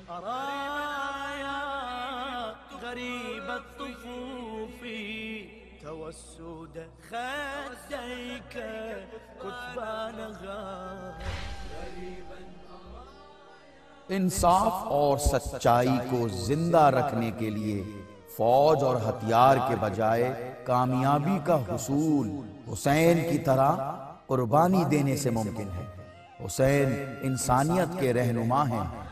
أرايا غريب الطفوف توسد خديك كثبانها इंसाफ और सच्चाई को जिंदा रखने के लिए फौज और हथियार के बजाय कामयाबी का हुसूल हुसैन की तरह कुर्बानी देने से मुमकिन है। हुसैन इंसानियत के रहनुमा हैं।